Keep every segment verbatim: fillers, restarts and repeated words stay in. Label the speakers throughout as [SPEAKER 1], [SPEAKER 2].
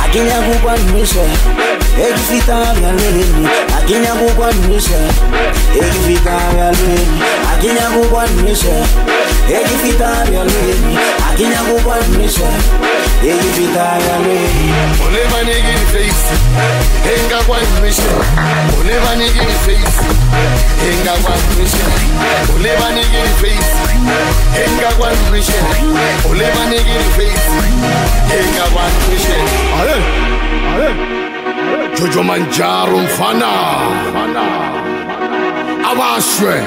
[SPEAKER 1] Akinya kukwanisha ekifika byalweni akinya kukwanisha ekifika byalweni akinya kukwanisha ekifika byalweni akinya kukwanisha ekifika byalweni
[SPEAKER 2] Oleva nigga in face enga kwanisha Oleva nigga in face enga kwanisha Oleva nigga in face enga kwanisha Oleva nigga in face enga kwanisha Ale Ale Jojo Manjaro mfana Abashwe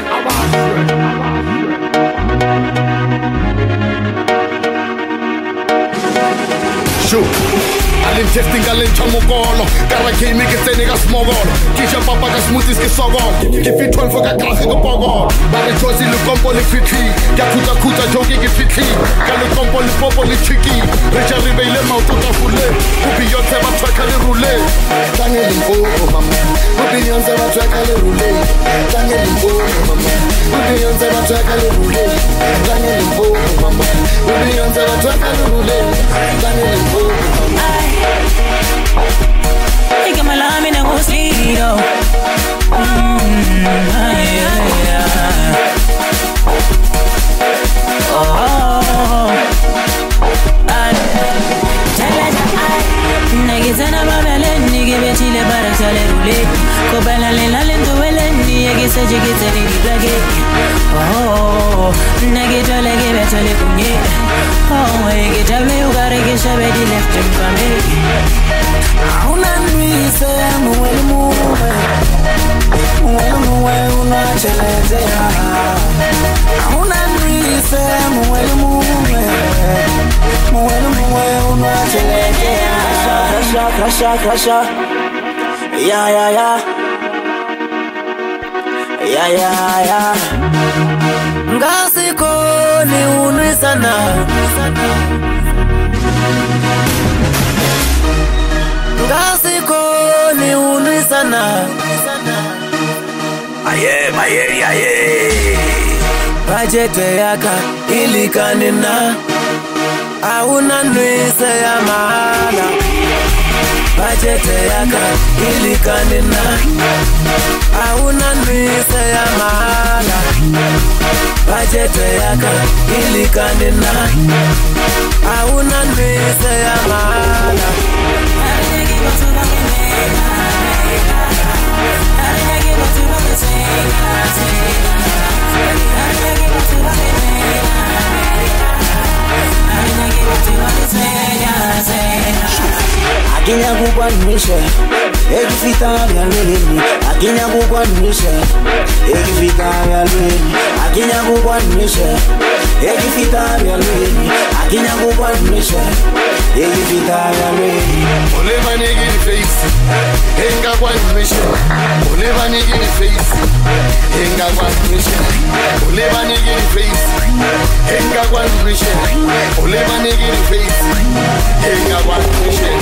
[SPEAKER 2] Shoot Alin testing alin chamogolo Kara kimi ke tsene ka smogolo Kisha papa ka smoothies ke sogolo Ke fitwan for ka klasi ke pogolo Bare chosi le kompo le fitli Ka kuta kuta jogi ke fitli Ka le kompo le popo le chiki Recha ribe ile mauto ka fule Ubi yonse ba traka le roule Tange limpopo mama Ubi yonse ba traka le roule Tange limpopo mama Ubi yonse ba traka le roule Tange limpopo mama Ubi yonse ba traka le roule Tange limpopo mama
[SPEAKER 3] I got my lime in a mosquito. Mmm, yeah, yeah. Oh, I tell it, I niggas and I'm a villain, nigga, bitch, you never tell it, Ule. Cobella, Lalen, to Ellen, nigga, said you get a lady black. Oh, nigga, tell it, give it to you. Oh, I get a blue, you gotta get shabby left in for me.
[SPEAKER 1] Unanwise muwele muwe Muwele muwe unacheletea Unanwise muwele muwe Muwele muwe unacheletea Krasha, krasha, krasha Ya, ya, ya Ya, ya, ya Ngasiko ni unwisana Ngasiko ni unwisana
[SPEAKER 4] Aye, aye, aye
[SPEAKER 1] Bajete yaka ilikanina Auna nwise ya mahala Bajete yaka ilikanina Auna nwise ya mahala Bajete yaka ilikanina Auna nwise ya mahala Akinya kukwanisha ekifika byalweni Akinya kukwanisha ekifika byalweni Akinya kukwanisha ekifika byalweni Akinya kukwanisha ekifika byalweni
[SPEAKER 2] Oleva nigga in face enga kwanisha Oleva nigga in face enga kwanisha Oleva nigga in face enga kwanisha Oleva nigga in face enga kwanisha